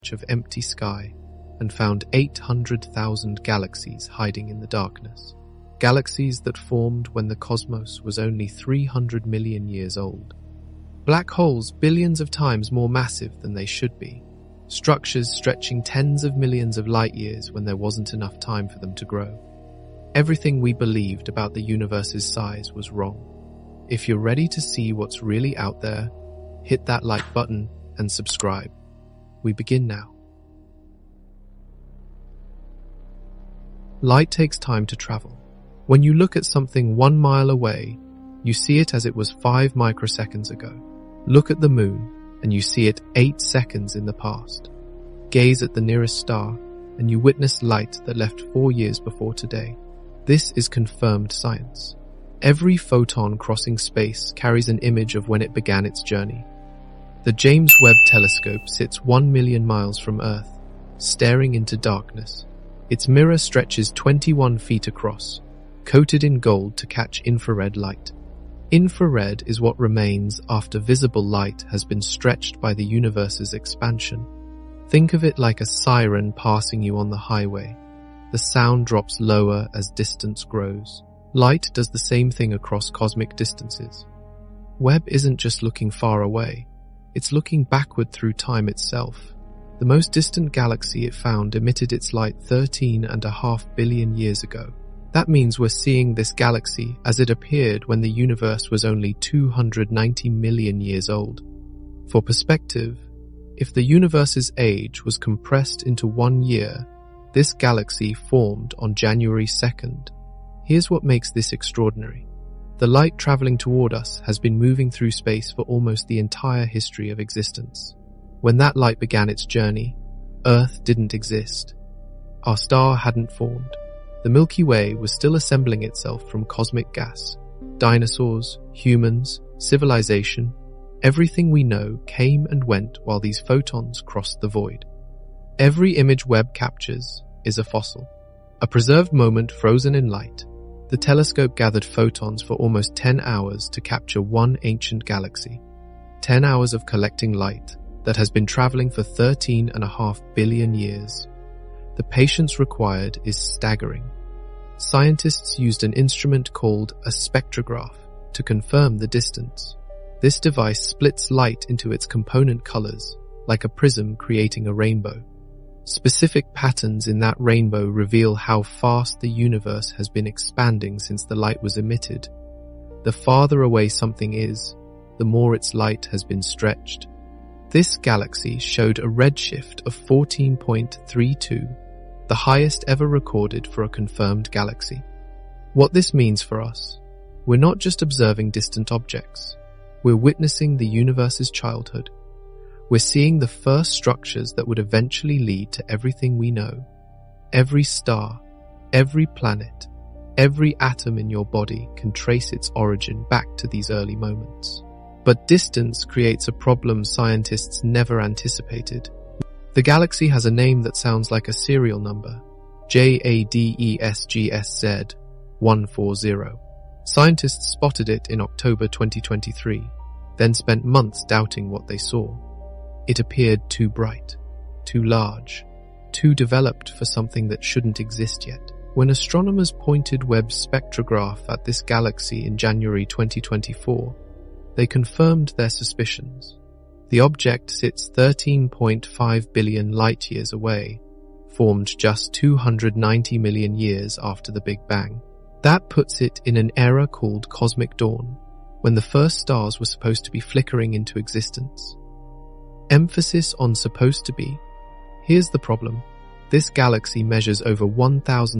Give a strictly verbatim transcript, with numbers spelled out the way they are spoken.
of empty sky and found eight hundred thousand galaxies hiding in the darkness. Galaxies that formed when the cosmos was only three hundred million years old. Black holes billions of times more massive than they should be. Structures stretching tens of millions of light years when there wasn't enough time for them to grow. Everything we believed about the universe's size was wrong. If you're ready to see what's really out there, hit that like button and subscribe. We begin now. Light takes time to travel. When you look at something one mile away, you see it as it was five microseconds ago. Look at the moon, and you see it eight seconds in the past. Gaze at the nearest star, and you witness light that left four years before today. This is confirmed science. Every photon crossing space carries an image of when it began its journey. The James Webb Telescope sits one million miles from Earth, staring into darkness. Its mirror stretches twenty-one feet across, coated in gold to catch infrared light. Infrared is what remains after visible light has been stretched by the universe's expansion. Think of it like a siren passing you on the highway. The sound drops lower as distance grows. Light does the same thing across cosmic distances. Webb isn't just looking far away, it's looking backward through time itself. The most distant galaxy it found emitted its light thirteen and a half billion years ago. That means we're seeing this galaxy as it appeared when the universe was only two hundred ninety million years old. For perspective, if the universe's age was compressed into one year, this galaxy formed on January second. Here's what makes this extraordinary. The light traveling toward us has been moving through space for almost the entire history of existence. When that light began its journey, Earth didn't exist. Our star hadn't formed. The Milky Way was still assembling itself from cosmic gas. Dinosaurs, humans, civilization, everything we know came and went while these photons crossed the void. Every image Webb captures is a fossil, a preserved moment frozen in light. The telescope gathered photons for almost ten hours to capture one ancient galaxy. ten hours of collecting light that has been traveling for thirteen and a half billion years. The patience required is staggering. Scientists used an instrument called a spectrograph to confirm the distance. This device splits light into its component colors, like a prism creating a rainbow. Specific patterns in that rainbow reveal how fast the universe has been expanding since the light was emitted. The farther away something is, the more its light has been stretched. This galaxy showed a redshift of fourteen point three two, the highest ever recorded for a confirmed galaxy. What this means for us, we're not just observing distant objects, we're witnessing the universe's childhood. We're seeing the first structures that would eventually lead to everything we know. Every star, every planet, every atom in your body can trace its origin back to these early moments. But distance creates a problem scientists never anticipated. The galaxy has a name that sounds like a serial number, J A D E S G S Z one forty. Scientists spotted it in October twenty twenty-three, then spent months doubting what they saw. It appeared too bright, too large, too developed for something that shouldn't exist yet. When astronomers pointed Webb's spectrograph at this galaxy in January twenty twenty-four, they confirmed their suspicions. The object sits thirteen point five billion light-years away, formed just two hundred ninety million years after the Big Bang. That puts it in an era called Cosmic Dawn, when the first stars were supposed to be flickering into existence. Emphasis on supposed to be. Here's the problem. This galaxy measures over one thousand